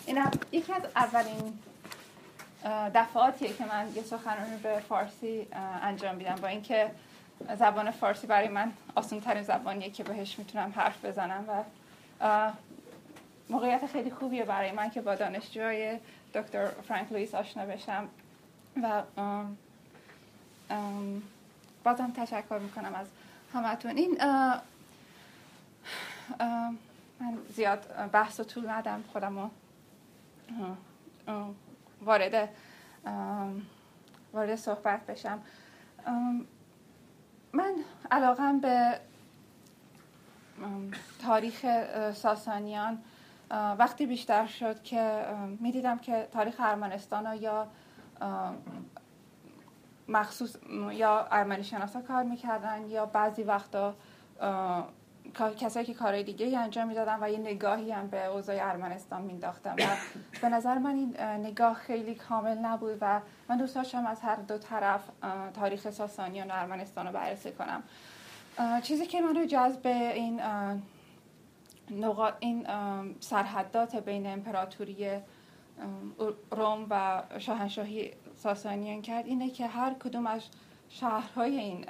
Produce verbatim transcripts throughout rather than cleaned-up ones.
این یکی از اولین دفعاتیه که من یه سخنرانی به فارسی انجام میدم، با اینکه زبان فارسی برای من آسان ترین زبانیه که بهش میتونم حرف بزنم و موقعیت خیلی خوبیه برای من که با دانشجوی دکتر فرانک لوئیس آشنا بشم و ام ام بازم تشکر میکنم از همتون. این اه اه من زیاد بحث و طول ندم، خودم رو وارد وارد صحبت بشم. من علاقم به تاریخ ساسانیان وقتی بیشتر شد که می‌دیدم که تاریخ ارمنستان یا مخصوص یا ارمنی شناسا کار می‌کردن یا بعضی وقتا کسایی که کارهای دیگه انجام میدادن و یه نگاهی هم به اوضاع ارمنستان مینداختن و به نظر من این نگاه خیلی کامل نبود و من دوست داشتم از هر دو طرف تاریخ ساسانیان و ارمنستان رو بررسی کنم. چیزی که منو جذب این نقاط این سرحدات بین امپراتوری روم و شاهنشاهی ساسانیان کرد اینه که هر کدوم از شهرهای این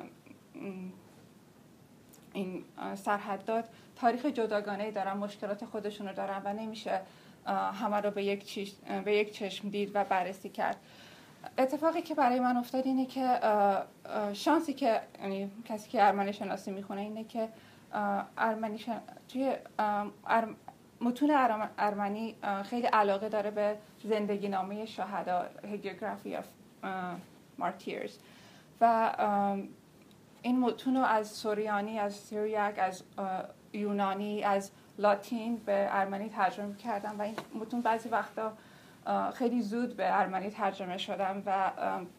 این سرحدات تاریخ جداگانه‌ای دارن، مشکلات خودشونو دارن و نمیشه همه رو به یک چشم به یک چشم دید و بررسی کرد. اتفاقی که برای من افتاد اینه که شانسی که یعنی کسی که ارمنی شناسی میخونه اینه که ارمنی شن... توی ارم... متون ارمنی خیلی علاقه داره به زندگی نامه شهدا، هگیوگرافی اف مارتیرز، و این متون رو از سوریانی، از سیریاک، از یونانی، از لاتین به ارمنی ترجمه کردم و این متون بعضی وقتا خیلی زود به ارمنی ترجمه شدن و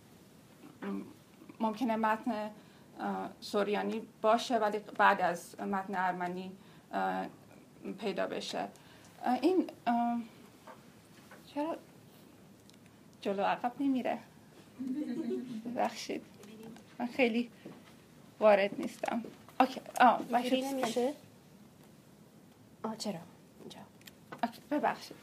ممکنه متن سوریانی باشه ولی بعد از متن ارمنی پیدا بشه. این چرا جلو عقب نمیره؟ ببخشید من خیلی وارد نیستم. اوکی. آه اینجوری نمیشه؟ آه چرا؟ اینجا. اوکی ببخشید.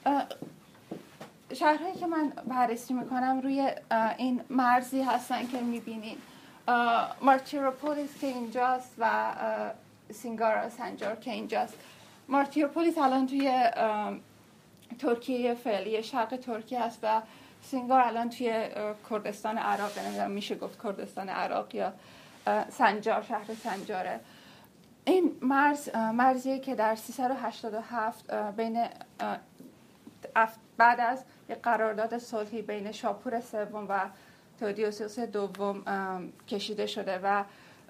شهرهایی که من بررسی میکنم روی این مرزی هستن که میبینین. مارتیروپولیس که اینجاست و سینگارا سنجار که اینجاست. مارتیروپولیس الان توی ترکیه فعلی شرق ترکیه هست و سینگار الان توی کردستان عراق، نمیدونم میشه گفت کردستان عراق یا سنجار، شهر سنجاره. این مرز مرزیه که در سیصد و هشتاد و هفت بین بعد از یک قرارداد صلحی بین شاپور سوم و تئودوسیوس دوم کشیده شده و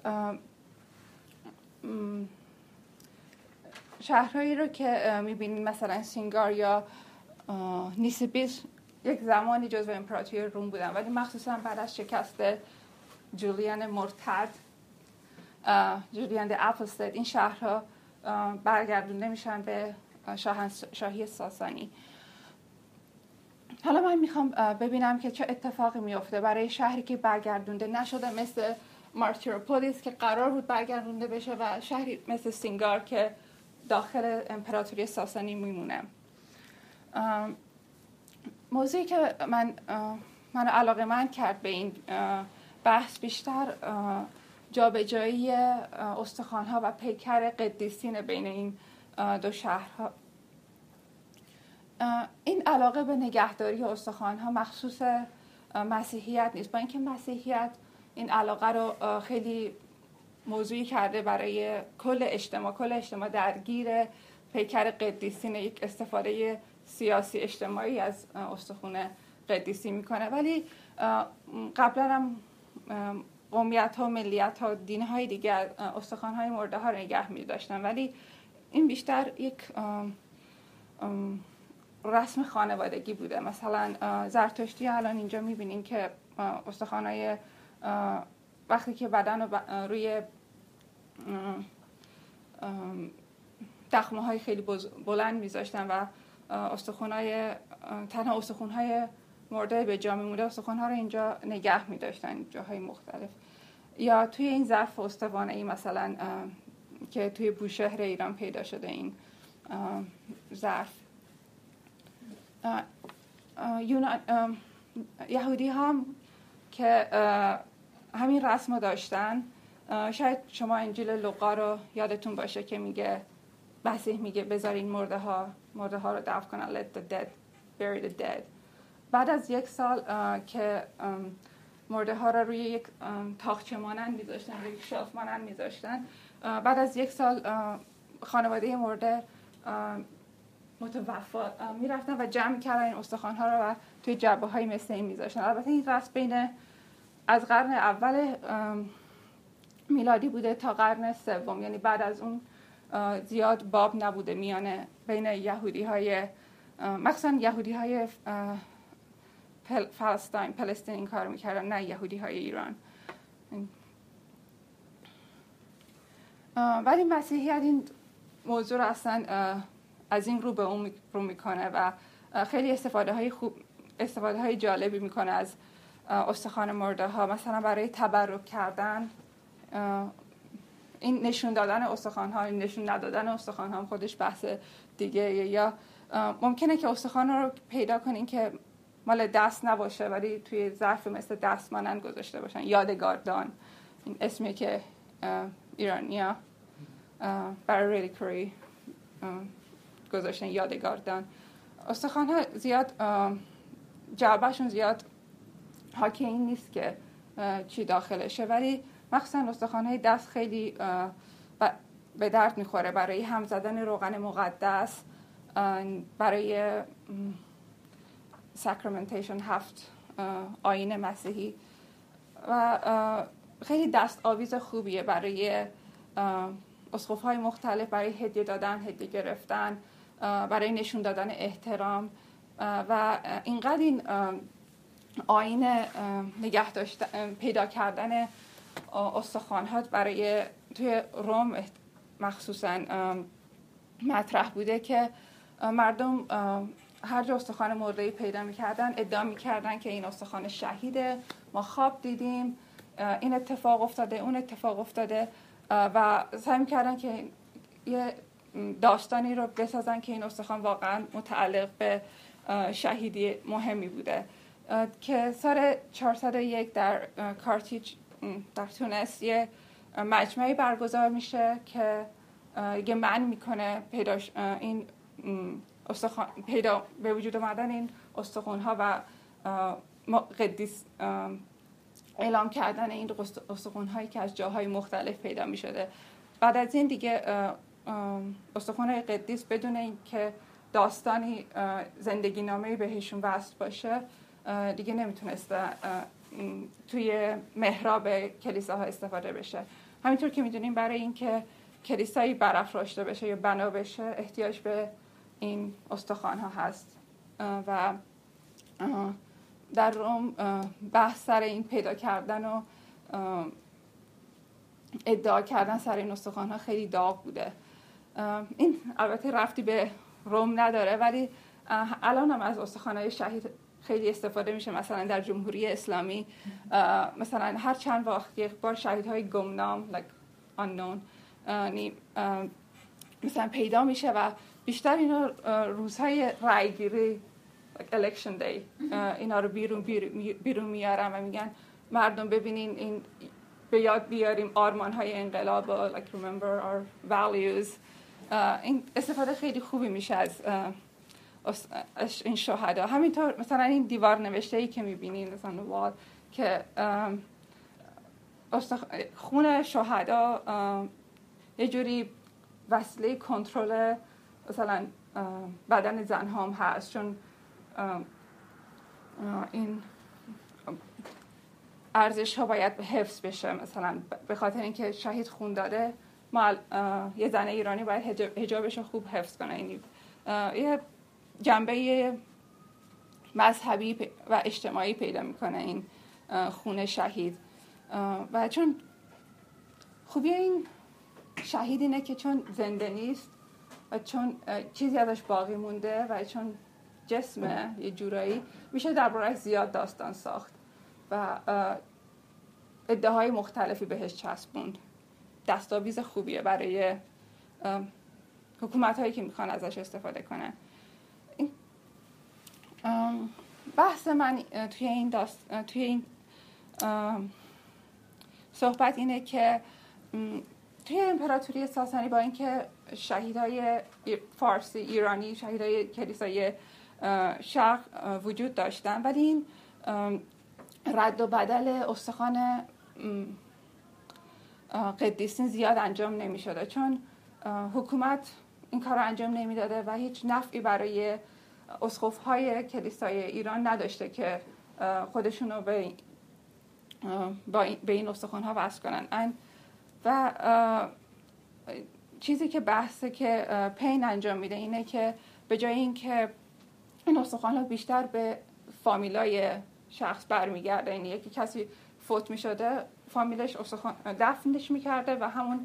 شهرهایی رو که میبینید مثلا سینگار یا نیسیبیس یک زمانی جزو امپراتوری روم بودن ولی مخصوصا بعد از شکست جولیان مرتد، جولیان د اپوستد، این شهرها برگردونده میشن به شاهنشاهی ساسانی. حالا من میخوام ببینم که چه اتفاقی میفته برای شهری که برگردونده نشده مثل مارتیروپولیس که قرار بود برگردونده بشه و شهری مثل سینگار که داخل امپراتوری ساسانی میمونه. موضوعی که من منو علاقه‌مند کرد به این بحث بیشتر جابجایی استخوان‌ها و پیکر قدیسین بین این دو شهرها. این علاقه به نگهداری استخوان‌ها مخصوص مسیحیت نیست، با اینکه مسیحیت این علاقه رو خیلی موضوعی کرده برای کل اجتماع کل اجتماع درگیر پیکر قدیسین، یک استفاده سیاسی اجتماعی از استخوان قدیسی میکنه، ولی قبلا هم قومیت ها و ملیت ها دین های دیگه استخوان های مرده ها رو نگه می داشتن، ولی این بیشتر یک رسم خانوادگی بوده. مثلا زرتشتی الان اینجا می بینین که استخوان های وقتی که بدن رو روی دخمه های خیلی بلند می داشتن و استخوان های تنها استخوان های مرده به جا میمونده، استخوان‌ها رو اینجا نگه می‌داشتن جاهای مختلف. یا توی این ظرف استوانه‌ای مثلا که توی بوشهر ایران پیدا شده این ظرف یونان یهودی هم که همین رسم رو داشتن. شاید شما انجیل لوقا رو یادتون باشه که میگه مسیح میگه بذارین مرده ها مرده ها رو دفن کنن. Let the dead bury the dead. بعد از یک سال که مرده ها رو روی یک تاقچه مانند میذاشتن، روی یک شلف مانند میذاشتن، بعد از یک سال خانواده مرده متوفا میرفتن و جمع میکردن این استخوان ها رو و توی جعبه های مثل این میذاشتن. البته این رسم بین از قرن اول میلادی بوده تا قرن سوم، یعنی بعد از اون زیاد باب نبوده میانه بین یهودی های مخصوصا یهودی های فلسطین فلسطین این کار میکردن، نه یهودی های ایران. ولی مسیحیت این موضوع رو اصلا از این رو به اون رو میکنه و خیلی استفاده های خوب استفاده های جالبی میکنه از استخوان مرده ها. مثلا برای تبرک کردن، این نشون دادن استخوان ها، این نشون ندادن استخوان ها خودش بحث دیگه. یا ممکنه که استخوان رو پیدا کنین که مال دست نباشه ولی توی ظرف مثل دست مانند گذاشته باشن، یادگاردان. این اسمی که ایرانیا برای ریلیکوری گذاشتن، یادگاردان. استخوان ها زیاد جعبهشون زیاد حاکی این نیست که چی داخلشه، ولی مخصوصا استخوان های دست خیلی به درد میخوره برای هم زدن روغن مقدس، برای ساکرامنتیشن، هفت آیین مسیحی، و خیلی دست آویز خوبیه برای اسقف های مختلف، برای هدیه دادن، هدیه گرفتن، برای نشون دادن احترام. و اینقدر این آیین نگه داشتن پیدا کردن استخوان‌ها برای توی روم مخصوصا مطرح بوده که مردم هر جا استخوان مرده‌ای پیدا می‌کردن ادعا می‌کردن که این استخوان شهیده، ما خواب دیدیم، این اتفاق افتاده، اون اتفاق افتاده، و سعی می‌کردن که یه داستانی رو بسازن که این استخوان واقعا متعلق به شهیدی مهمی بوده. که سال چهارصد و یک در کارتیج در تونس یه مجمعی برگزار میشه که یه معنی میکنه پیداش این استخوان پیدا به وجود آمدن این استخوان‌ها و قدیس اعلام کردن این استخوان‌هایی که از جاهای مختلف پیدا میشده. بعد از این دیگه استخوان‌های قدیس بدون اینکه داستانی زندگی نامه‌ای بهشون وصل باشه دیگه نمیتونست توی محراب کلیساها استفاده بشه. همینطور که میدونیم برای اینکه کلیسایی برافراشته بشه یا بنا بشه احتیاج به این استخوان‌ها هست. و در روم بحث سر این پیدا کردن و ادعا کردن سر این استخوان‌ها خیلی داغ بوده. این البته رفتی به روم نداره، ولی الان هم از استخوان‌های شهید خیلی استفاده میشه. مثلا در جمهوری اسلامی مثلا هر چند وقت یک بار شهیدهای گمنام like unknown مثلا پیدا میشه و بیشتر اینا روزهای رایگیری like election day اینا رو بیرون بیرون میارن و میگن مردم ببینین این به یاد بیاریم آرمان‌های انقلاب و like remember our values. این استفاده خیلی خوبی میشه از این شهدا. همینطور مثلا این دیوار نوشته‌ای که می‌بینین مثلا وال که خون شهدا یه جوری وسیله کنترل مثلا بدن زن‌ها هم هست، چون این ارزش‌ها باید حفظ بشه. مثلا به خاطر اینکه شهید خون داده ما یه زن ایرانی باید حجابش رو خوب حفظ کنه. یعنی یه جنبه مذهبی و اجتماعی پیدا میکنه این خون شهید. و چون خوبی این شهید اینه که چون زنده نیست و چون چیزی ازش باقی مونده و چون جسمه یه جورایی میشه درباره‌اش زیاد داستان ساخت و ادعاهای مختلفی بهش چسبوند. دستاویز خوبیه برای حکومت‌هایی که میخوان ازش استفاده کنن. بحث من توی این داست توی این صحبت اینه که توی امپراتوری ساسانی با اینکه شهیدای فارسی ایرانی، شهیدای کلیسای شرق وجود داشتن، ولی این رد و بدل استخوان قدیسین زیاد انجام نمی شده، چون حکومت این کار رو انجام نمی داده و هیچ نفعی برای اسقف‌های کلیسای ایران نداشته که خودشونو به به این استخوان‌ها وصل کنن. و چیزی که بحثه که پین انجام میده اینه که به جای اینکه این استخوان‌ها بیشتر به فامیلای شخص برمیگرده، یعنی یکی کسی فوت میشده فامیلش استخوان دفنش میکرده و همون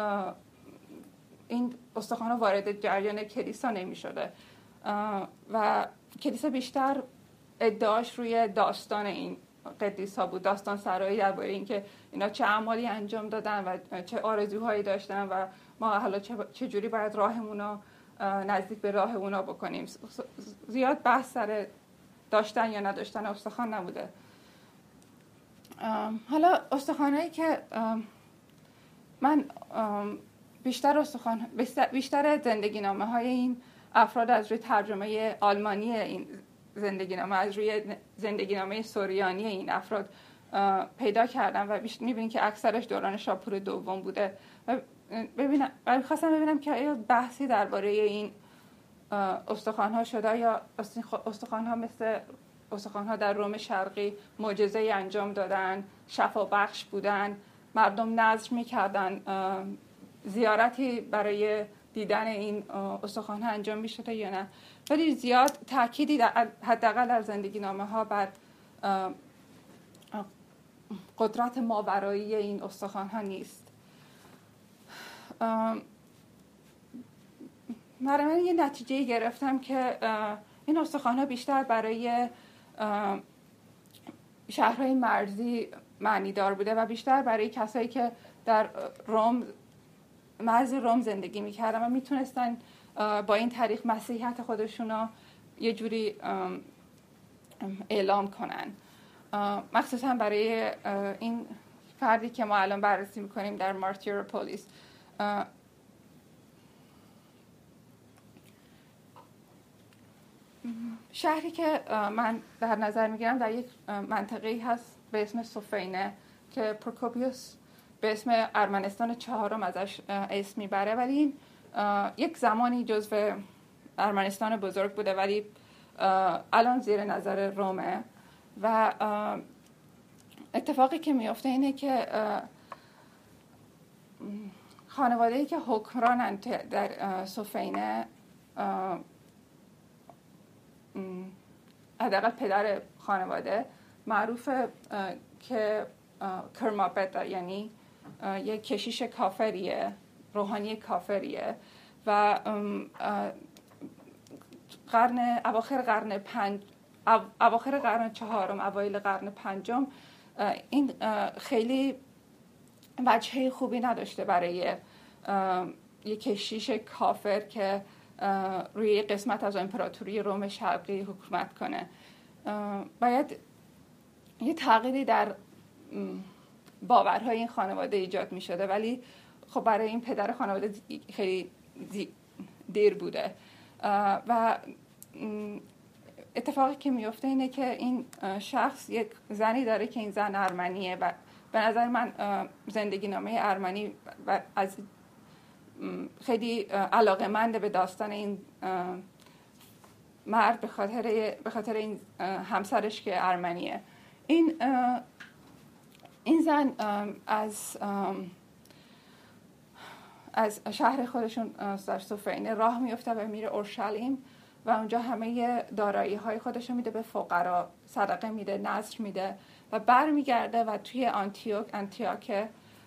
این استخوان‌ها وارد جریان کلیسا نمیشده و کلیسا بیشتر ادعاش روی داستان این قدیس‌ها بود، داستان سرایی درباره اینکه اینا چه اعمالی انجام دادن و چه آرزوهایی داشتن و ما حالا چه جوری باید راهمون رو نزدیک به راه اونا بکنیم. زیاد بحث سر داشتن یا نداشتن استخوان نبوده. حالا استخوانایی که من بیشتر استخوان بیشتر زندگی نامه های این افراد از روی ترجمه آلمانی این زندگی نامه، از روی زندگی نامه سوریانی این افراد پیدا کردم و میبینید که اکثرش دوران شاپور دوم بوده و ببینم و خواستم ببینم که آیا بحثی درباره این استخوان‌ها شده یا استخوان‌ها مثل استخوان‌ها در روم شرقی معجزه‌ای انجام دادن، شفا بخش بودن، مردم نذر می‌کردن، زیارتی برای دیدن این استخوان‌ها انجام می‌شده یا نه. ولی زیاد تأکیدی حداقل در زندگی نامه‌ها بر قدرت ماورایی این استخوان‌ها نیست. برای من یه نتیجه گرفتم که این استخوان‌ها بیشتر برای شهرهای مرزی معنی دار بوده و بیشتر برای کسایی که در روم، مرز روم زندگی می‌کردن و میتونستن با این طریق مسیحیت خودشون رو یه جوری اعلام کنن، مخصوصا برای این فردی که ما الان بررسی می‌کنیم در مارتیروپولیس. شهری که من در نظر میگیرم در یک منطقه‌ای هست به اسم سوفینه که پروکوپیوس به اسم ارمنستان چهارم ازش اسم میبره، ولی این یک زمانی جزو ارمنستان بزرگ بوده ولی الان زیر نظر رومه و اتفاقی که میفته اینه که خانواده‌ای که حکمرانن در سوفینه، حداقل پدر خانواده معروفه که کرماپت، یعنی یک کشیش کافریه، روحانی کافریه و قرن اواخر قرن پنج اواخر قرن چهارم اوایل قرن پنجم این خیلی وجهه خوبی نداشته برای یک کشیش کافر که روی قسمت از امپراتوری روم شرقی حکومت کنه. باید یه تغییری در باورهای این خانواده ایجاد می شده، ولی خب برای این پدر خانواده خیلی دیر بوده و اتفاقی که میفته اینه که این شخص یک زنی داره که این زن ارمنیه و به نظر من زندگی نامه ارمنی و از خیلی علاقه‌مند به داستان این مرد به خاطر به خاطر این همسرش که ارمنیه. این این زن از از شهر خودشون در سوفینه راه میفته و میره اورشلیم و اونجا همه دارایی‌های خودشو میده به فقرا، صدقه میده، نذر میده و برمیگرده و توی آنتیوک انتیاک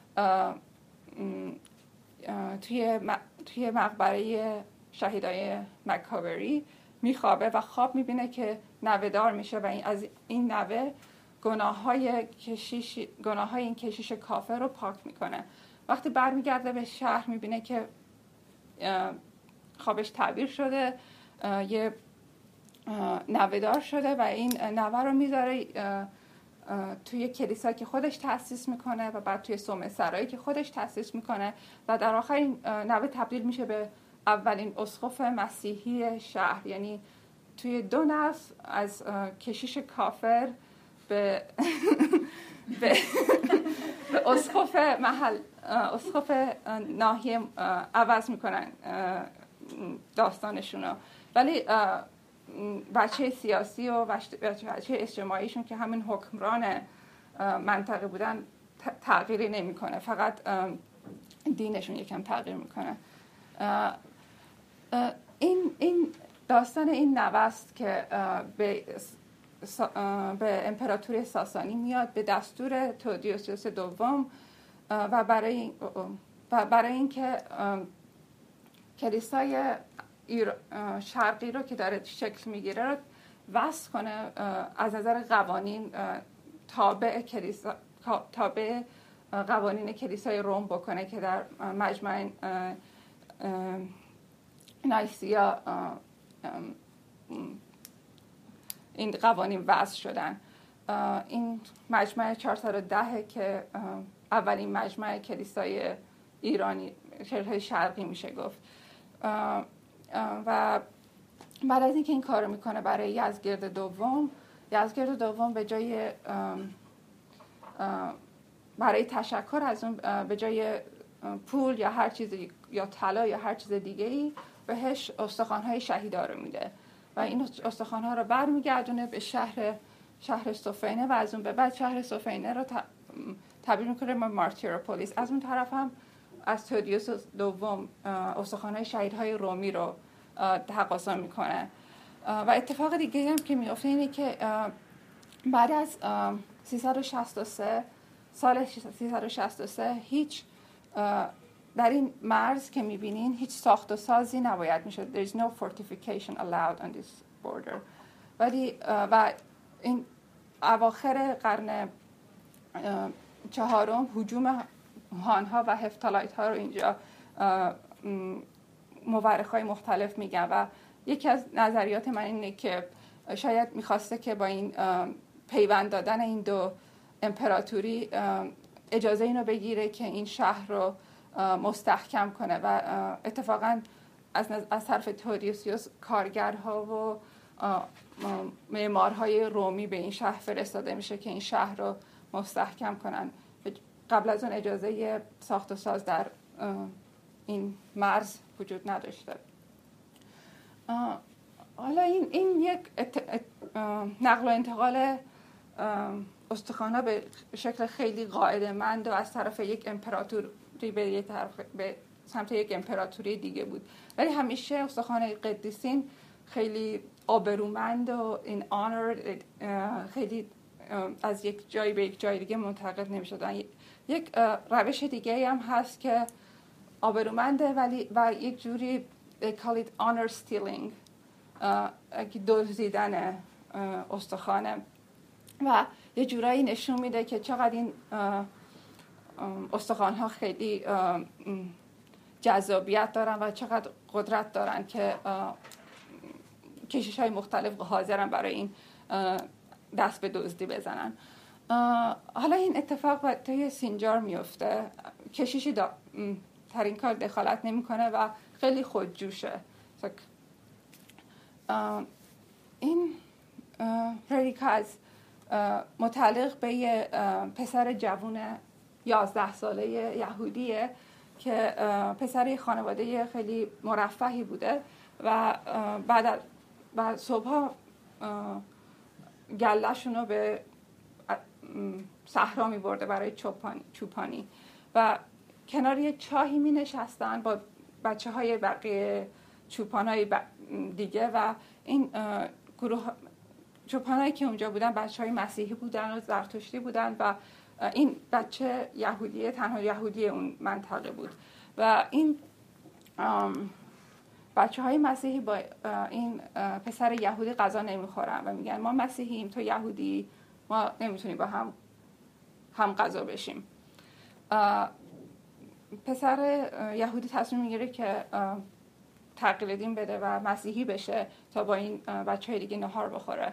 توی توی مقبره شهیدای مکاوری میخوابه و خواب میبینه که نوه‌دار میشه و این از این نوه گناه‌های کشیش گناه‌های این کشیش کافر رو پاک میکنه. وقتی برمیگرده به شهر میبینه که خوابش تعبیر شده، یه نوه‌دار شده و این نوه رو میذاره توی کلیسا که خودش تأسیس میکنه و بعد توی صومعه سرایی که خودش تأسیس میکنه و در آخر این نوه تبدیل میشه به اولین اسقف مسیحی شهر. یعنی توی دو نسل از کشیش کافر به به اسقف محل اسقف ناحیه عوض میکنن داستانشونو. ولی بچه سیاسی و بچه اجتماعیشون که همین حکمران منطقه بودن تغییری نمیکنه، فقط دینشون یکم تغییر میکنه. این این داستان این نوه است که به به امپراتوری ساسانی میاد به دستور تئودوسیوس دوم و برای و برای اینکه کلیسای شرقی رو که داره شکل میگیره رو وصل کنه از نظر قوانین تابع کلیسا تابع قوانین کلیسای روم بکنه که در مجمع نایسیا این قوانین وضع شدن. این مجمع چهارصد و ده که اولین مجمع کلیسای ایرانی کلیسای شرقی میشه گفت. و بعد از اینکه این کارو میکنه برای یزدگرد دوم، یزدگرد دوم به جای برای تشکر از اون به جای پول یا هر چیزی یا طلا یا هر چیز دیگه ای بهش استخوان‌های شهیدا رو میده و این استخوان‌ها رو برمیگردونه به شهر شهر سوفینه و از اون به بعد شهر سوفینه رو تبدیل میکنه به مارتیروپولیس. از اون طرف هم از تئودوسیوس دوم استخوان‌های شهیدهای رومی رو تقاضا میکنه. و اتفاق دیگه هم که میفته اینه که بعد از سیصد و شصت و سه سال سیصد و شصت و سه هیچ در این مرز که میبینین هیچ ساخت و سازی نباید میشد. There is no fortification allowed on this border. ولی و این اواخر قرن چهارم هجوم هانها و هفتالایت ها رو اینجا مورخای مختلف میگن و یکی از نظریات من اینه که شاید میخواسته که با این پیوند دادن این دو امپراتوری اجازه اینو بگیره که این شهر رو مستحکم کنه و اتفاقا از از طرف تئودوسیوس کارگرها و معمارهای رومی به این شهر فرستاده میشه که این شهر رو مستحکم کنن. قبل از اون اجازه ساخت و ساز در این مرز وجود نداشته. حالا این این یک ات... نقل و انتقال استخوان‌ها به شکل خیلی قاعده‌مند و از طرف یک امپراتوری به یک طرف به سمت یک امپراتوری دیگه بود. ولی همیشه استخوان قدیسین خیلی آبرومند و این آنر خیلی از یک جایی به یک جای دیگه منتقل نمی‌شدن. یک روش دیگه هم هست که آبرومنده ولی و یک جوری they call it honor stealing که دزدیدن استخوانه و یه جورایی نشون میده که چقدر این استخوان‌ها خیلی جذابیت دارن و چقدر قدرت دارن که کشیش‌های مختلف حاضرن برای این دست به دزدی بزنن. حالا این اتفاق توی سینجار میفته. کشیشی دا در این کار دخالت نمیکنه و خیلی خودجوشه. این ریکاز متعلق به یه پسر جوون یازده ساله یهودیه که پسر خانواده خیلی مرفهی بوده و بعد بعد صبحا گله‌شونو به صحرا می‌برده برای چوپانی چوپانی و کنار یه چاهی می‌نشستن با بچه‌های بقیه چوپانای دیگه و این گروه چوپانایی که اونجا بودن بچه‌های مسیحی بودن و زرتشتی بودن و این بچه یهودیه تنها یهودی اون منطقه بود و این بچه‌های مسیحی با این پسر یهودی غذا نمیخورن و میگن ما مسیحییم تو یهودی ما نمیتونیم با هم هم غذا بشیم. پسر یهودی تصمیم میگیره که تغییر دین بده و مسیحی بشه تا با این بچه های دیگه نهار بخوره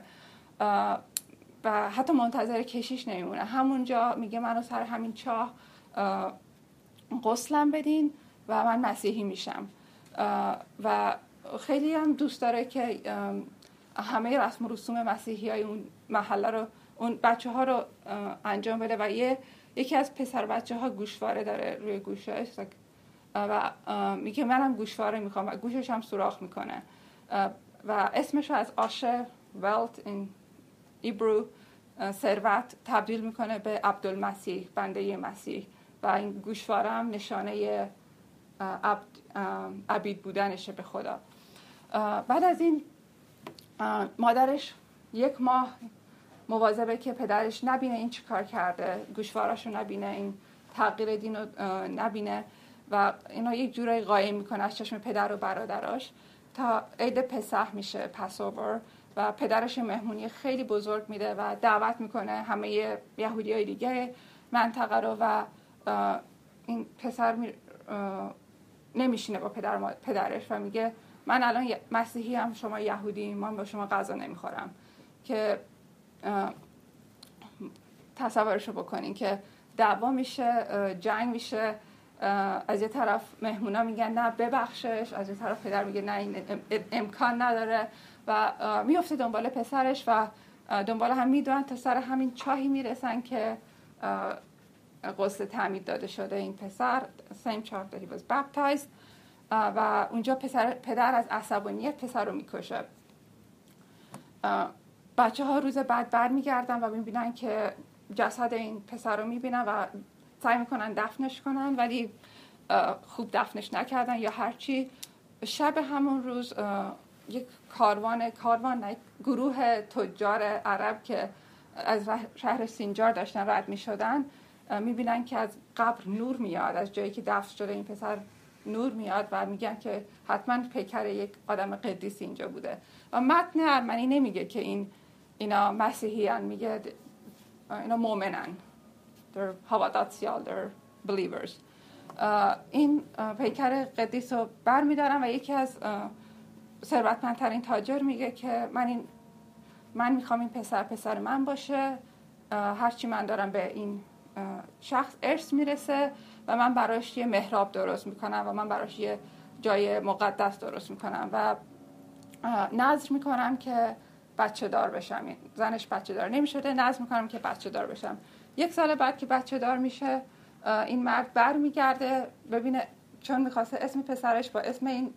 و حتی منتظر کشیش نمیمونه. همونجا میگه منو سر همین چاه غسلم بدین و من مسیحی میشم و خیلی هم دوست داره که همه رسم و رسوم مسیحی های اون محله رو، اون بچه ها رو انجام بده و یه یکی از پسر بچه ها گوشواره داره روی گوشش و میگه منم گوشواره میخوام و گوشش هم سوراخ میکنه و اسمش رو از آشه ولت این ایبرو ثروت تبدیل میکنه به عبدالمسیح، بنده مسیح، و این گوشواره هم نشانه عبد عبید بودنشه به خدا. بعد از این مادرش یک ماه مواظبه که پدرش نبینه این چی کار کرده، گوشوارش رو نبینه، این تغییر دین رو نبینه و اینا یک جورایی قایم میکنه از چشم پدر و برادراش تا عید پسح میشه، پاسوور، و پدرش مهمونی خیلی بزرگ میده و دعوت میکنه همه یهودی های دیگه منطقه رو و این پسر می نمیشینه با پدر پدرش و میگه من الان مسیحی هم، شما یهودی، من با شما غذا نمیخورم. که تصورشو بکنین که دعوا میشه، جنگ میشه، از یه طرف مهمونا میگن نه ببخشش، از یه طرف پدر میگه نه این امکان نداره و میفته دنبال پسرش و دنبال هم میدونن تا سر همین چاهی میرسن که غسل تعمید داده شده این پسر، same child that he was baptized، و اونجا پسر پدر از عصبانیت پسر رو میکشه. بچه ها روز بعد بر میگردن و میبینن که جسد این پسر رو میبینن و سعی میکنن دفنش کنن ولی خوب دفنش نکردن یا هرچی. شب همون روز یک کاروان کاروان نه گروه تجار عرب که از شهر سینجار داشتن رد میشدن میبینن که از قبر نور میاد، از جایی که دفن شده این پسر نور میاد و میگن که حتما پیکر یک آدم قدیس اینجا بوده. و متن ارمنی نمیگه که این اینا مسیحیان، میگه اینا مؤمنن، they're havadatsial, they're believers. این پیکر قدیس رو بر میدارن و یکی از ثروتمندترین تاجر میگه که من این من میخوام این پسر پسر من باشه، هرچی من دارم به این شخص ارث میرسه و من براش یه محراب درست میکنم و من براش یه جای مقدس درست میکنم و نذر میکنم که بچه دار بشم. زنش بچه دار نمیشده، نذر میکنم که بچه دار بشم. یک سال بعد که بچه دار میشه این مرد بر میگرده ببینه، چون میخواسته اسم پسرش با اسم این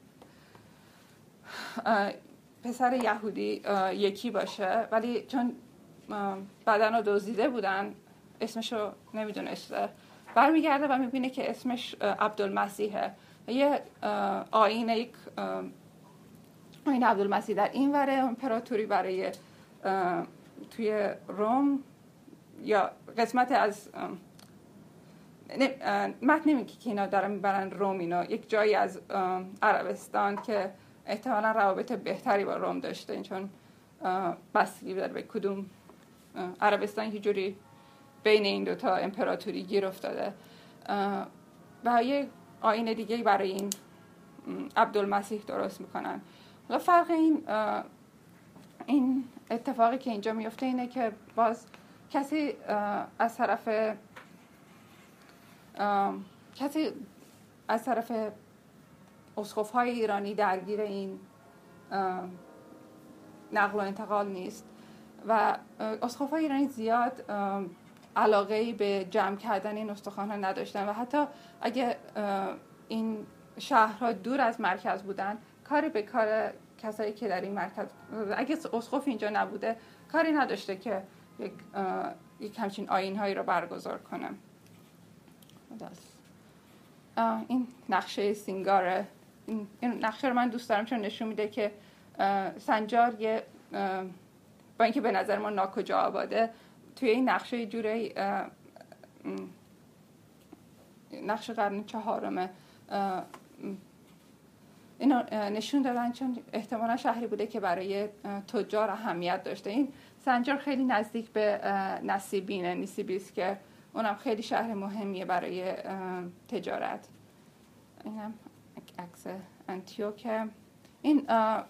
پسر یهودی یکی باشه ولی چون بدن رو دزدیده بودن اسمشو نمیدونسته، بر میگرده و میبینه که اسمش عبدالمسیحه. یه آیین یک آیین عبدالمسیح در این وره امپراتوری برای توی روم یا قسمت از متن نمیگه که اینا دارن میبرن روم، اینا یک جایی از عربستان که احتمالا روابط بهتری با روم داشته چون بستگی داره به کدوم عربستان که جوری بین این دوتا امپراتوری گیر افتاده و یه آیین دیگه برای این عبدالمسیح درست میکنن. حالا فرق این این اتفاقی که اینجا میفته اینه که باز کسی از طرف کسی از طرف اسقف‌های ایرانی درگیر این نقل و انتقال نیست و اسقف‌های ایرانی زیاد علاقه‌ای به جمع کردن این استخوان‌ها نداشتن و حتی اگه این شهرها دور از مرکز بودن کاری به کار کسایی که در این مرکز، اگه اسقف اینجا نبوده کاری نداشته که یک یک همچین آیین‌هایی رو برگزار کنه. این نقشه سینگاره. این نقشه رو من دوست دارم چون نشون میده که سنجار یه با اینکه به نظر ما ناکجا آباده توی این نقشه جوری نقشه قرن چهارمه اینو نشون دادن چون احتمالا شهری بوده که برای تجار اهمیت داشته. این سنجار خیلی نزدیک به نسیبینه، نیسیبیس که اونم خیلی شهر مهمیه برای تجارت. اینم عکس انتیوک. این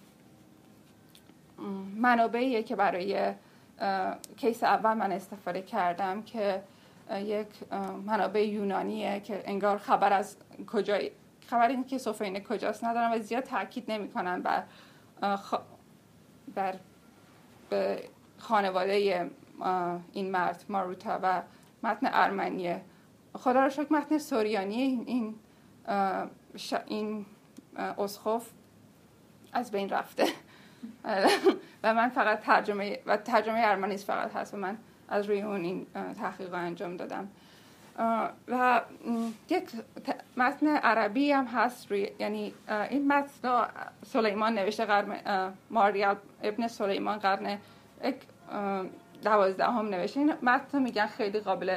منابعیه که برای کیس اول من استفاده کردم که یک منابع یونانیه که انگار خبر از کجای خبر این که سفینه کجاست ندارم و زیاد تاکید نمی‌کنن بر خ... بر به خانواده این مرد ماروتا و متن ارمنیه. خدا رو شکر متن سوریانی این ش... این اسقف از بین رفته و من فقط ترجمه و ترجمه ارمنی فقط هست و من از روی اون این تحقیق انجام دادم. و یک متن عربی هم هست روی، یعنی این متن سلیمان نوشته قرن ماریال ابن سلیمان قرن یک دوازدهم نوشته. این متن میگن خیلی قابل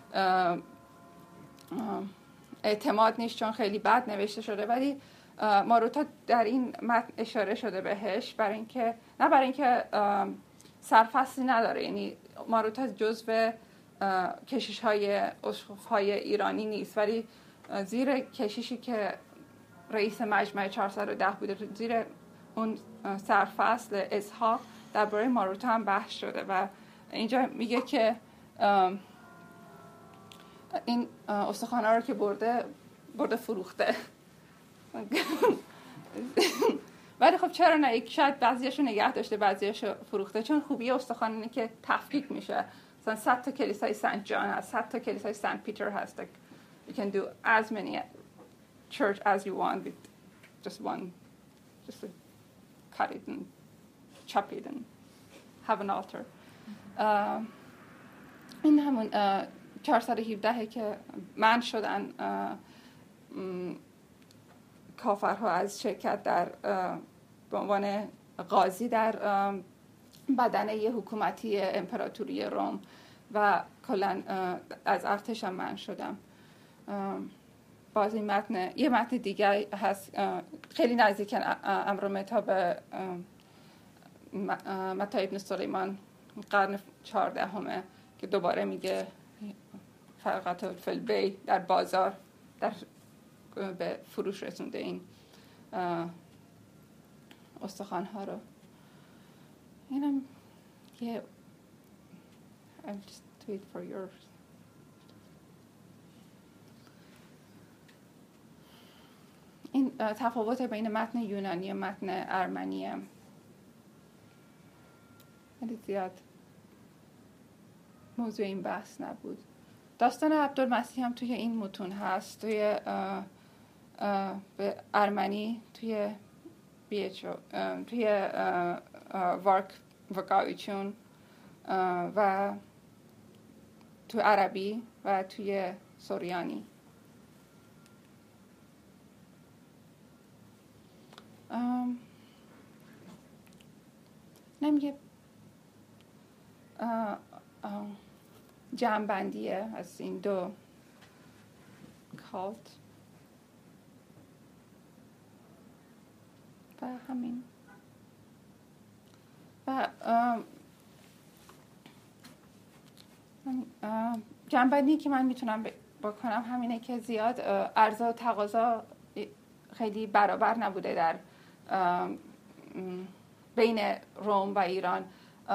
اعتماد نیست چون خیلی بد نوشته شده، ولی ماروتا در این متن اشاره شده بهش برای اینکه نه برای اینکه سرفصلی نداره، یعنی ماروتا جزو کشیش های اسقف های ایرانی نیست، ولی زیر کشیشی که رئیس مجمع چهارصد و ده بوده زیر اون سرفصل اسحاق درباره ماروتا هم بحث شده و اینجا میگه که این استخوان‌ها رو که برده برده فروخته. ولی خب چرا نه، یک شاید بعضیاشو نگه داشته بعضیاشو فروخته، چون خوبی استخوان اینه که تفکیک میشه. مثلا صد تا کلیسای سنت جان هست، صد تا کلیسای سنت پیتر هست. You can do as many church as you want with just one, just to cut it and chop it and have an altar. این همون چهارصد و هفده که منع شدن کافرها از شرکت در به عنوان قاضی در بدنه حکومتی امپراتوری روم و کلا از ارتش هم منع شدم. باز این متن یه متن دیگه هست خیلی نزدیک امرومتا به متی ابن سلیمان قرن چهاردهمه که دوباره میگه فرقت فلبی در بازار در به فروش رسونده این استخوان ها رو. اینم یه I'll just wait for yours. این تفاوت بین متن یونانی و متن ارمنیه. ولی زیاد موضوع این بحث نبود. داستان عبدالمسیح هم توی این متون هست، توی اه اه به ارمنی توی بیچو توی اه اه وارک وگایچون و توی عربی و توی سوریانی. نمیگه جمع‌بندیه از این دو کالت و همین و جمع‌بندی که من میتونم بکنم همینه که زیاد عرضه و تقاضا خیلی برابر نبوده در بین روم و ایران.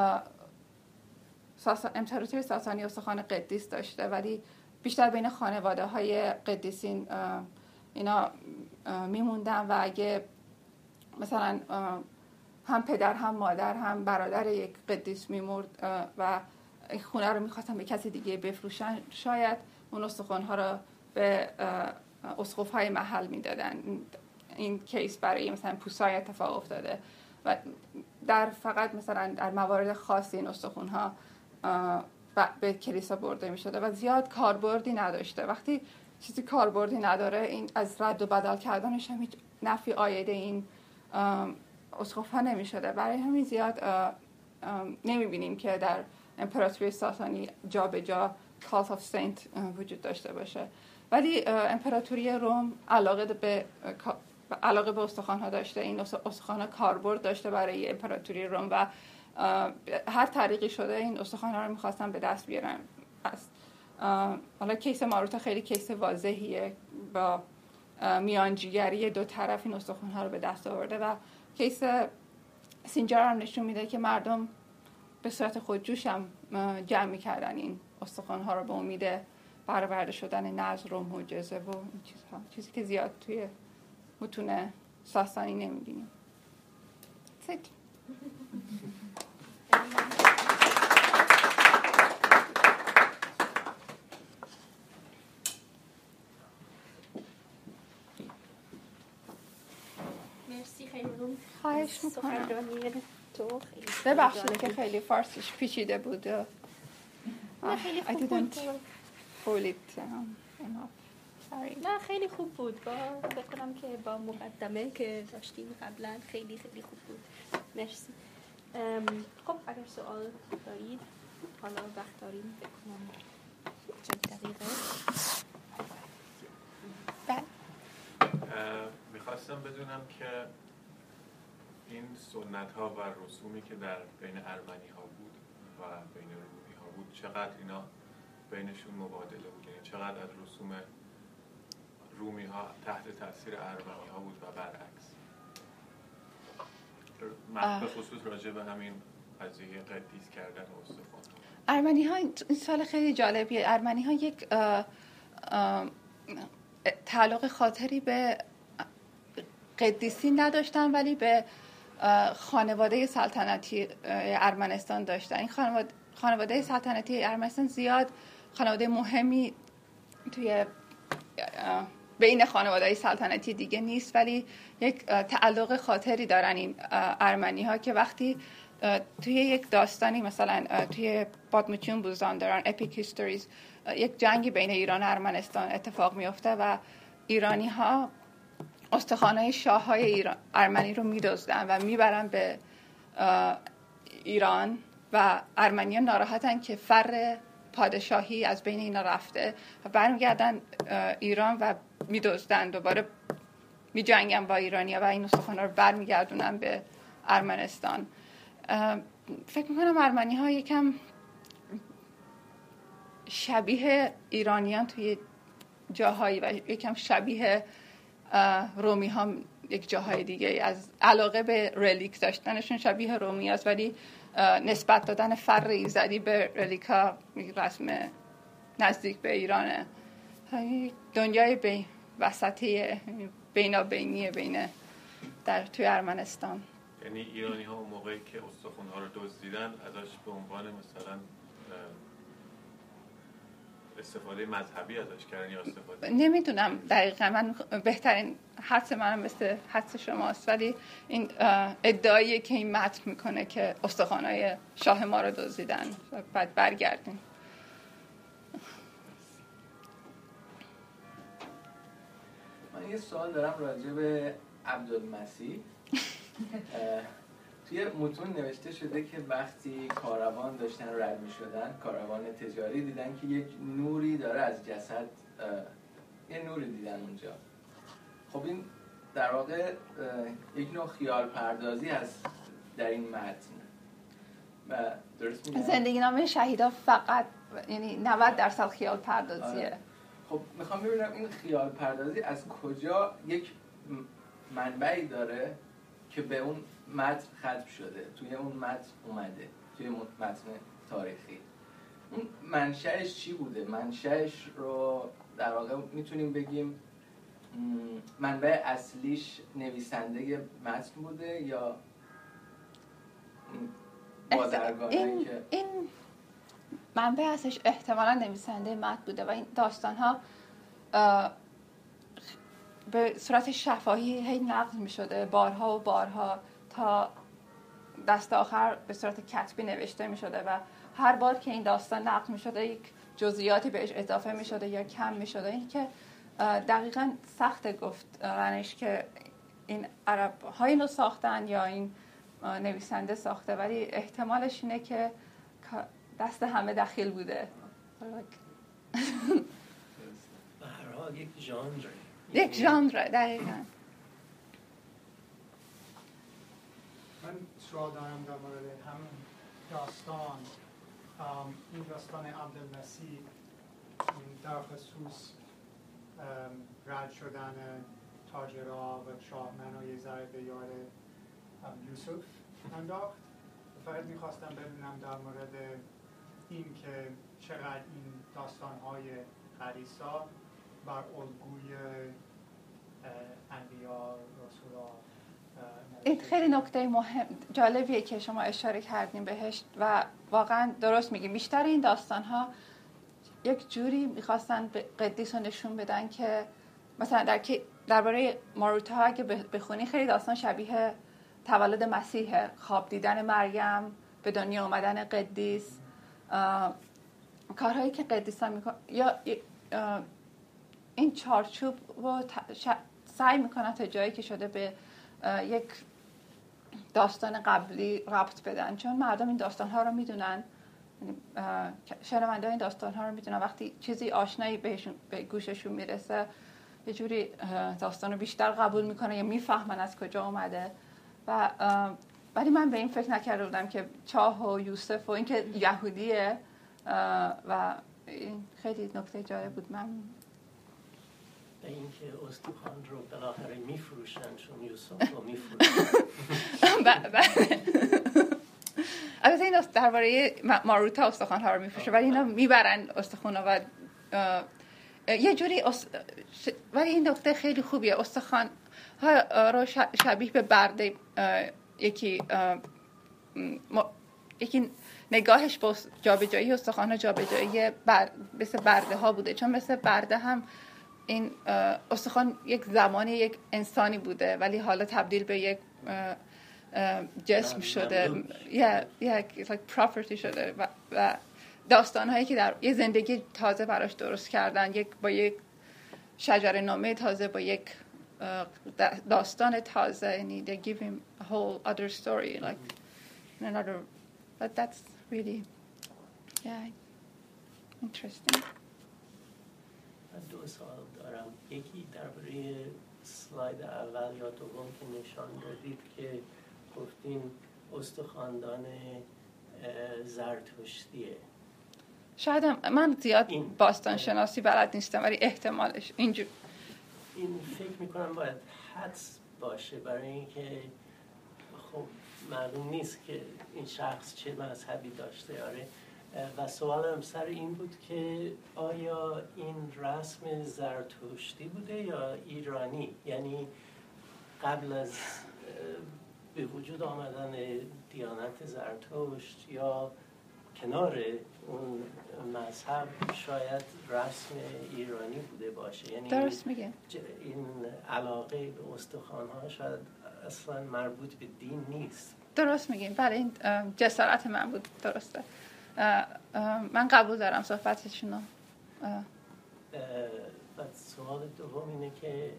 امپراتوری ساسانی استخوان قدیس داشته، ولی بیشتر بین خانواده های قدیسین اینا میموندن و اگه مثلا هم پدر هم مادر هم برادر یک قدیس میمرد و خونه رو میخواستن به کسی دیگه بفروشن، شاید اون استخوان ها رو به اسقف های محل میدادن. این کیس برای مثلا پوسای اتفاق افتاده و در فقط مثلا در موارد خاصی این استخوان ها به کلیسا برده می شده و زیاد کاربردی نداشته. وقتی چیزی کاربردی نداره، این از رد و بدل کردنش هم هیچ نفی عاید این اسقف ها نمی شده. برای همین زیاد نمی بینیم که در امپراتوری ساسانی جا به جا کالت آف سنت وجود داشته باشه، ولی امپراتوری روم علاقه به علاقه به استخوان ها داشته. این استخوان ها کاربرد داشته برای امپراتوری روم و هر طریقی شده این استخوان ها رو میخواستن به دست بیارن. حالا کیس ماروتا خیلی کیس واضحیه با میانجیگری دو طرف این استخوان‌ها رو به دست آورده و کیس سینجر هم نشون میده که مردم به صورت خودجوش هم جمع میکردن این استخوان‌ها رو به امید برآورده شدن نظر و معجزه و این چیزها، چیزی که زیاد توی متون ساسانی نمیبینیم. مرسی خیلی ممنون. خواهش میکنم. سخنرانی تو خیلی ببخشید که خیلی فارسیش پیچیده بود. نه خیلی خوب بود. نه خیلی خوب بود. با بکنم که با مقدمه که داشتیم قبلا خیلی خیلی خوب بود. مرسی. خب اگر سوال دارید حالا وقت داریم بکنم چند دقیقه. بله. میخواستم بدونم که این سنت ها و رسومی که در بین ارمنی ها بود و بین رومی ها بود چقدر اینا بینشون مبادله بود، یعنی چقدر از رسوم رومی ها تحت تاثیر ارمنی ها بود و برعکس، به خصوص راجع به همین قضیه قدیس کردن استخوان. ارمنی ها این سال خیلی جالبیه. ارمنی ها یک اه اه تعلق خاطری به قدیسی نداشتن ولی به خانواده سلطنتی ارمنستان داشتن. این خانواده خانواده سلطنتی ارمنستان زیاد خانواده مهمی توی بین خانواده سلطنتی دیگه نیست، ولی یک تعلق خاطری دارن این ارمنی ها که وقتی توی یک داستانی مثلا توی بادمچون بوزان دارن اپیک هیستوریز، یک جنگی بین ایران و ارمنستان اتفاق میفته و ایرانی ها استخوان‌های شاه‌های ایران ارمنی رو می‌دزدن و میبرن به ایران و ارمنیان ناراحتن که فر پادشاهی از بین اینا رفته و برمیگردن ایران و می‌دزدن، دوباره می‌جنگن با ایرانی‌ها و این استخوان‌ها رو برمیگردونن به ارمنستان. فکر می‌کنم ارمنی‌ها یکم شبیه ایرانیان توی جاهایی و یکم شبیه رومی ها یک جاهای دیگه، از علاقه به رلیک داشتنشون شبیه رومی هست، ولی نسبت دادن فر ایزدی به رلیک ها رسم نزدیک به ایرانه. دنیای بین وسطی بینابینی بین در توی ارمنستان. یعنی ایرانی ها اون موقعی که استخوان ها رو دزدیدن ازش به عنوان مثلا استفاده مذهبی ازش کردن یا استفاده نمیدونم دقیقا، من بهترین حدس منم مثل حدس شماست، ولی این ادعاییه که این متن میکنه که استخوان‌های شاه ما رو دزدیدن و بعد برگردیم. من یه سوال دارم راجع به عبدالمسیح. توی متون نوشته شده که وقتی کاروان داشتن رد می شدن، کاروان تجاری، دیدن که یک نوری داره از جسد، یه نوری دیدن اونجا. خب این در واقع یک نوع خیال پردازی هست در این متن. درست میگم؟ زندگی نامه شهیدا فقط یعنی نود درصد خیال پردازیه. آره. خب میخوام ببینم این خیال پردازی از کجا یک منبعی داره که به اون متن ختم شده، توی اون متن اومده، توی متن تاریخی. اون منشأش چی بوده؟ منشأش رو در واقع میتونیم بگیم منبع اصلیش نویسنده متن بوده یا بازرگانایی این که این منبع اصلیش احتمالاً نویسنده متن بوده و این داستان‌ها به صورت شفاهی هی نقل می شده بارها و بارها تا دست آخر به صورت کتبی نوشته می شده و هر بار که این داستان نقل می شده یک جزئیاتی بهش اضافه می شده یا کم می شده. این که دقیقاً سخت گفتنش که این عرب های رو ساختن یا این نویسنده ساخته، ولی احتمالش اینه که دست همه دخیل بوده. به هر حال یک ژانر یک ژانر دقیقاً. من سوال دارم در مورد همون داستان، این داستان عبدالمسیح در خصوص رد شدن تاجرها و شاهمن و یه ذره به یاد یوسف انداخت. فقط میخواستم بدونم در مورد این که چقدر این داستان‌های قریصا بر الگوی انبیا رسولا. این خیلی نکته مهم جالبیه که شما اشاره کردیم بهش و واقعا درست میگیم. بیشتر این داستان‌ها یک جوری میخواستن به قدیس رو نشون بدن که مثلا در که درباره ماروتا اگه بخونی خیلی داستان شبیه تولد مسیح، خواب دیدن مریم، به دنیا اومدن قدیس، کارهایی که قدیسا میکنن یا این چارچوب رو سعی میکنن تا جایی که شده به یک داستان قبلی ربط بدن، چون مردم این داستان‌ها رو میدونن، شنونده این داستان‌ها رو میدونن. وقتی چیزی آشنایی بهشون به گوششون میرسه یه جوری داستان رو بیشتر قبول میکنن یا میفهمن از کجا اومده. و ولی من به این فکر نکرده بودم که چاه و یوسف و اینکه یهودیه و این خیلی نکته جالب بود. من به اینکه استخوان رو بالاخره میفروشن چون یوسف رو میفروشن. البته این درباره ماروتا استخوان ها رو میفروشه ولی اینا میبرن استخوان و یه جوری است... ولی این نکته خیلی خوبیه. استخوان ها رو شبیه به برده یکی م... یکی نگاهش به جابجایی استخوان ها جابجایی بر... مثل برده ها بوده، چون مثل برده هم این استخوان یک زمانی یک انسانی بوده ولی حالا تبدیل به یک جسم شده، یا یک پراپرتی شده و, و داستان هایی که در یه زندگی تازه براش درست کردن، یک با یک شجره نامه تازه، با یک داستان تازه، یعنی they give him a whole other story like another, but that's really yeah interesting. دو سوال دارم. یکی درباره سلاید اول یا دوم که نشان دادید که گفتین استخواندان زرتشتیه. شاید من زیاد باستان شناسی بلد نیستم ولی احتمالش اینجور این فکر میکنم باید حدس باشه برای اینکه خب معلوم نیست که این شخص چه مذهبی داشته. آره. و سوالم سر این بود که آیا این رسم زرتشتی بوده یا ایرانی؟ یعنی قبل از به وجود آمدن دیانت زرتشت یا کنار اون مذهب شاید رسم ایرانی بوده باشه؟ یعنی درست میگه. این علاقه به استخوان‌ها شاید اصلا مربوط به دین نیست. درست میگیم. برای این جسارت من بود. درسته. من قبول دارم صحبتشون رو. و سوال دوم اینه که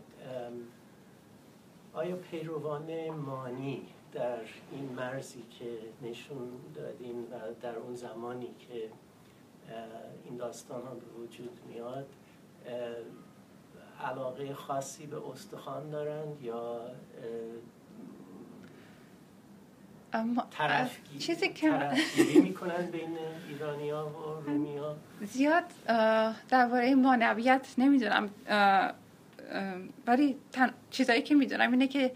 آیا پیروان مانی در این مرزی که نشون دادین و در اون زمانی که این داستان ها به وجود میاد علاقه خاصی به استخوان دارند یا طرفگیری چیزی که طرفگیری میکنن بین ایرانی‌ها و رومی‌ها؟ زیاد درباره معنویت نمیدونم ولی چیزایی که میدونم اینه که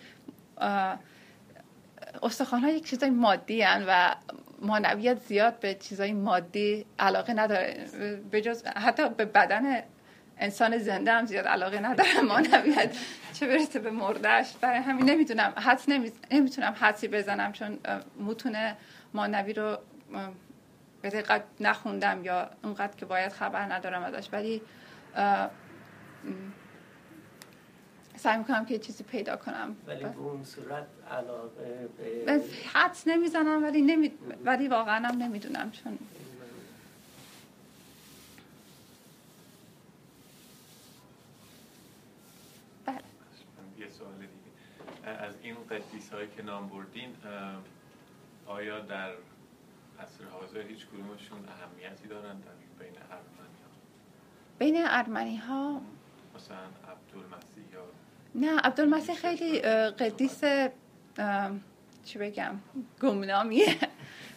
استخوان‌ها یک چیزای مادی هن و معنویت زیاد به چیزای مادی علاقه نداره، به جز حتی به بدن انسان زنده هم زیاد علاقه نداره معنویت، چه برسه به مردهش. برای همین نمیتونم حدس نمی... نمیتونم حدسی بزنم چون متون معنوی رو به دقت نخوندم یا اونقدر که باید خبر ندارم ازش، ولی سعی میکنم که چیزی پیدا کنم. ولی به اون صورت علاقه به حدس نمیزنم ولی نمی... ولی واقعا هم نمیدونم چون از این قدیس هایی که نام بردین آیا در عصر حاضر هیچ کدومشون اهمیتی دارن در بین ارمنی ها؟ بین ارمنی ها مثلا عبدالمسیح یا نه، عبدالمسیح خیلی قدیس چی بگم گمنامیه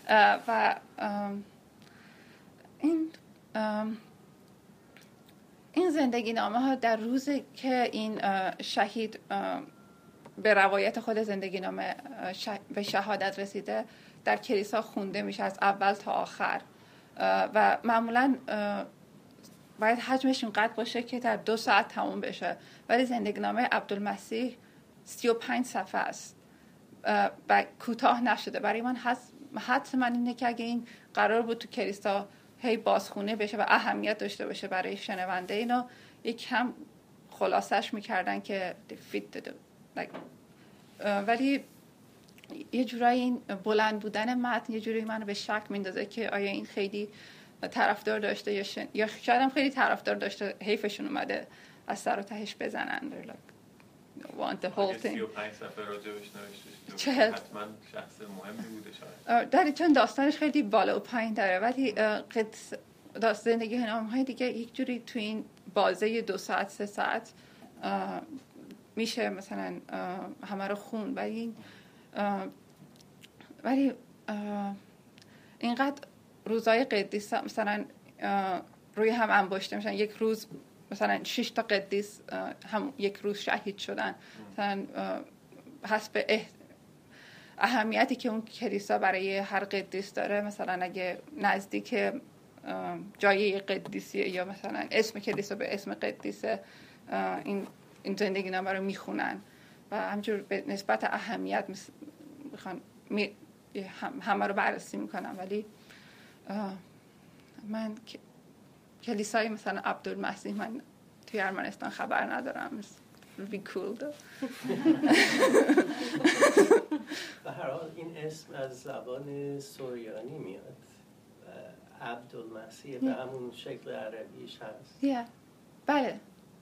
و این این زندگی نامه ها در روزی که این شهید به روایت خود زندگی نامه به شهادت رسیده در کلیسا خونده میشه از اول تا آخر و معمولا باید حجمش اینقدر باشه که در دو ساعت تموم بشه، ولی زندگی نامه عبدالمسیح سی و پنج صفحه است و کوتاه نشده. برای من حدس من اینه که اگه این قرار بود تو کلیسا هی بازخونه بشه و اهمیت داشته باشه برای شنونده، اینو یک کم خلاصش میکردن که فیت داده. ولی یه جورایی این بلند بودن متن یه جورایی منو به شک میندازه که آیا این خیلی طرفدار داشته یا, شن... یا شاید هم خیلی طرفدار داشته، حیفشون اومده از سر و تهش بزنن. want the whole thing. سی و پنج صفحه راجبش نوشته چه حتما شخص مهمی بوده شاید. داره چون داستانش خیلی بالا و پایین داره، ولی داستان زندگی نامه‌های دیگه یک جوری تو این بازه دو ساعت سه ساعت میشه مثلا همه رو خون، ولی ولی اینقدر روزای قدیس مثلا روی هم انباشته میشن. یک روز مثلا شش تا قدیس هم یک روز شهید شدن، مثلا حسب اهمیتی که اون کلیسا برای هر قدیس داره. مثلا اگه نزدیک جای قدیسیه یا مثلا اسم کلیسا به اسم قدیسه، این این زندگی نامه رو میخونن و همجور به نسبت اهمیت میخوان می همه رو بررسی میکنن. ولی من کلیسای مثلا عبدالمسیح من توی ارمنستان خبر ندارم. It would be cool though. به هر حال این اسم از زبان سوریانی میاد، عبدالمسیح به همون شکل عربیش هست. yeah. بله.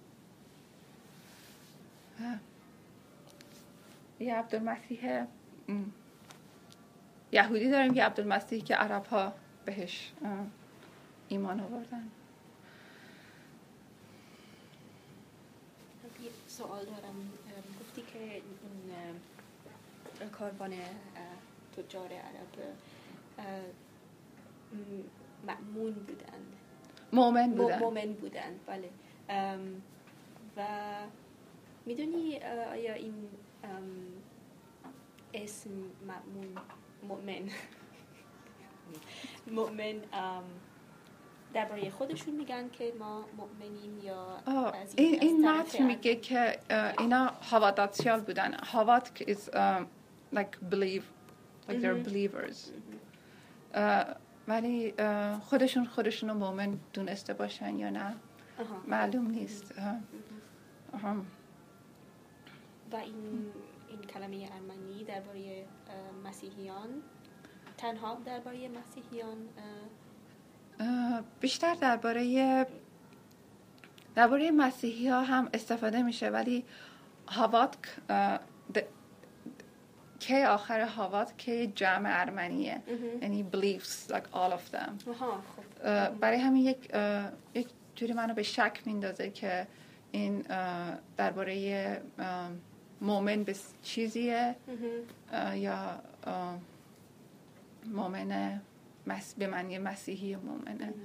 یه عبدالمسیح یهودی داریم، یه عبدالمسیح که عرب ها بهش ایمان آوردن. یه سوال دارم. گفتی که این کاروان تجار عرب مأمون بودن، مؤمن بودن مؤمن بودن بله. و میدونی آیا این اسم مأمون مؤمن مؤمن درباره خودشون میگن که ما مؤمنیم یا از این این متن میگه که اینا هواداتیال بودن. هواد is um, like believe like they're believers. ولی خودشون خودشون رو مؤمن دونسته باشن یا نه معلوم نیست. و این این کلمه ارمنی درباره مسیحیان تنها درباره مسیحیان بیشتر درباره درباره مسیحی ها هم استفاده میشه، ولی هاوات که آخر هاوات که جمع ارمنیه، یعنی beliefs like all of them. برای همین یک یک جوری منو به شک میندازه که این درباره مؤمن به چیزیه یا مؤمن مس... به معنی مسیحی مؤمنه.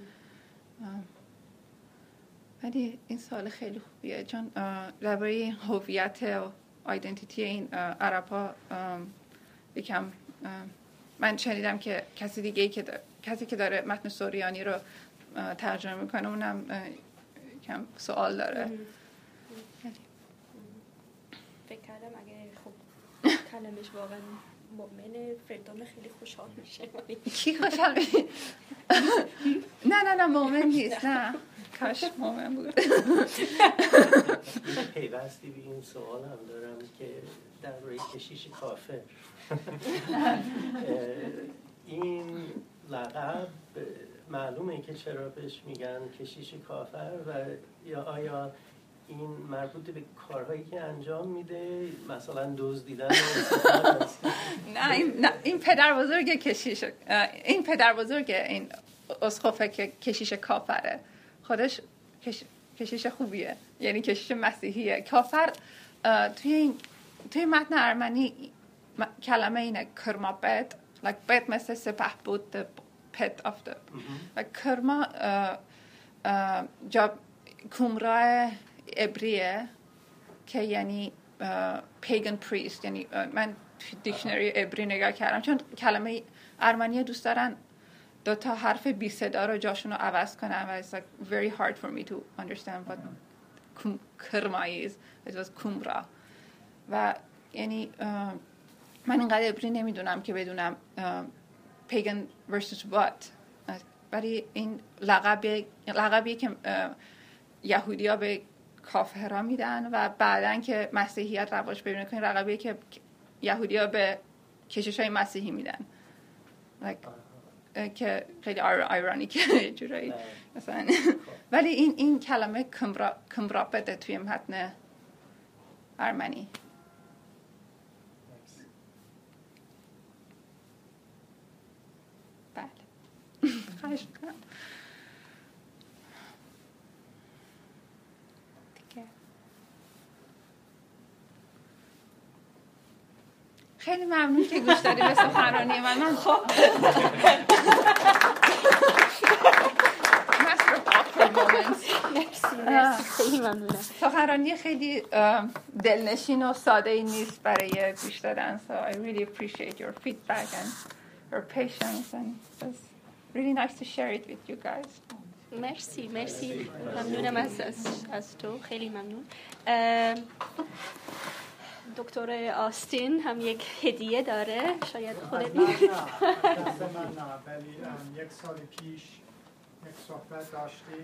ولی این سوال خیلی خوبیه چون درباره هویت و آیدنتیتی این عرب ها یکم من شنیدم که کسی دیگه ای که داره، کسی که داره متن سوریانی رو ترجمه میکنه اونم یکم سوال داره. فکر کردم اگه خب کلمش واقعا مؤمنه فردوم خیلی خوشحال میشه. کی خوشحال میشه؟ نه نه نه مؤمن نیست، نه کاش مؤمن بود. پیوستی به این سوال هم دارم که در روی کشیش کافر این لقب معلومه که چرا بهش میگن کشیش کافر و یا آیا این مربوط به کارهایی که انجام میده مثلا دزدیدن نه این نه این پدر بزرگ کشیش این پدر بزرگ این اسقفه که کشیش کافره، خودش کش... کشیش خوبیه، یعنی کشیش مسیحیه. کافر توی این توی متن ارمنی کلمه اینه کرما بد، like بد مثل سپه بود the pet of the و کرما جا کومرا عبریه که یعنی پیگن پریست، یعنی من دیکشنری عبری نگاه کردم چون کلمه ارمنی دوست دارن دو تا حرف بی صدا رو جاشون رو عوض کنن و it's like very hard for me to understand what کرمایی is. it was کومرا و یعنی من اینقدر عبری نمیدونم که بدونم پیگن versus what، ولی این لقب لقبیه که یهودی‌ها به کافرها میدن و بعدن که مسیحیت رواج پیدا کنه لقبیه که یهودی‌ها به کشیشای مسیحی میدن like, که خیلی ایرونیکه جورایی مثلا ولی این این کلمه کمرا کمرا بده توی متن ارمنی. بله خواهش میکنم. خیلی ممنون که گوش دادی به سخنرانی من. من خب خیلی ممنونم. سخنرانی خیلی دلنشین و ساده ای نیست برای گوش دادن. So I really appreciate your feedback and your patience and it's really nice to share it with you guys. مرسی مرسی ممنونم از از تو، خیلی ممنون. دکتر آستین هم یک هدیه داره، شاید خودت نه نه دست من نه، ولی یک سال پیش یک صحبت داشتیم